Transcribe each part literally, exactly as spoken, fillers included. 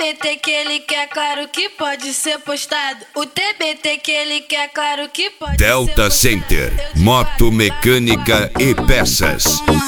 B T que ele quer, claro que pode ser postado. O T B T que ele quer, claro que pode Delta ser postado. Center, moto mecânica e peças.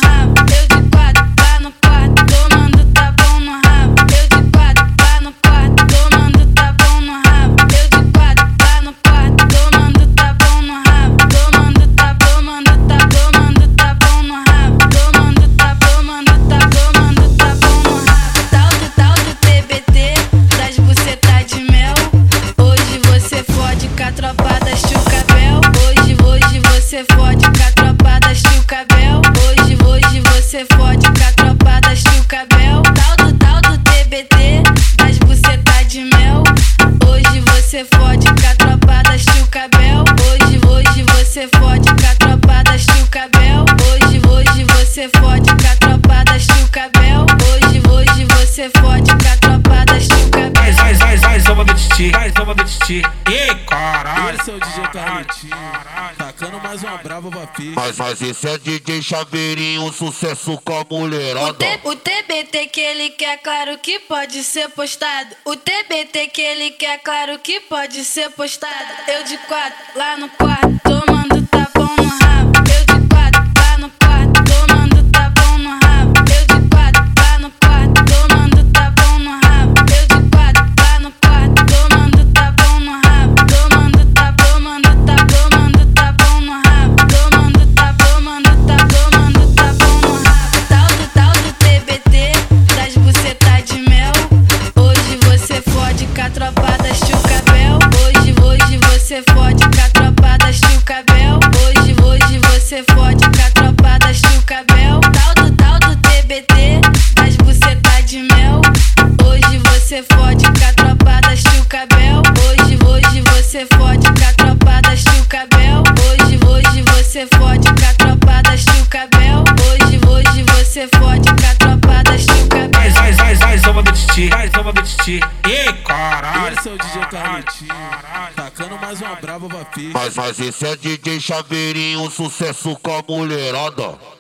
Eu de quatro, lá no quarto, tomando tapão no rabo. Eu de quatro, lá no quarto, tomando tapão no rabo. Eu de quatro, lá no quarto, tomando tapão no rabo. Tomando tapão, tomando tapão, tomando tapão no rabo. Tomando tapão, tomando tapão, tomando tapão no rabo. Tal do tal do T B T, das bucetas de mel. Hoje você fode com a tropa da Chucabel. Hoje, hoje você fode com a tropa da Chucabel. Hoje, hoje você fode com a tropa da Chucabel. Tal do tal do T B T, das bucetas de mel. Hoje você fode com a tropa da Chucabel. Hoje, hoje você fode com a tropa da Chucabel. Hoje, hoje você fode com a tropa da Chucabel. Hoje, hoje você fode com a tropa da Chucabel. Vai, vai, vai, vai, zoma do titi, vai, zoma do titi. Ih, caralho. Esse é o D J Carletinho, tacando mais uma brava pra pista. Mas, mas esse é D J Chaveirinho, sucesso com a O, mulherada. T, o T B T que ele quer, claro que pode ser postado. O T B T que ele quer, claro que pode ser postado. Eu de quatro, lá no quarto, tomando tapão no rabo. Eu de quatro, lá no quarto, tomando tapão no rabo. Eu de quatro, lá no quarto, tomando tapão no rabo. Eu de quatro, lá no quarto, tomando tapão no rabo. Tomando tapão, tomando tapão, tomando tapão no rabo. Tomando tapão, tomando tapão, tomando tapão no rabo. Tal do tal do T B T, das bucetas de mel. Hoje você fode com a tropa da Chucabel. Hoje, hoje você fode com a tropa da Chucabel. Hoje, hoje você fode com a tropa da Chucabel. Tal do tal do T B T, das bucetas de mel. Hoje você fode com a tropa da Chucabel. Hoje, hoje você fode com a tropa da Chucabel. Hoje, hoje você fode com a tropa da Chucabel. Hoje, hoje você fode com a tropa da Chucabel. Vai, vai, vai, vai, zoma do titi, vai, zoma do titi. Ih, caralho. Esse é o D J Carletinho, tacando mais uma brava pra pista. Mas, mas esse é D J Chaveirinho, sucesso com a mulherada.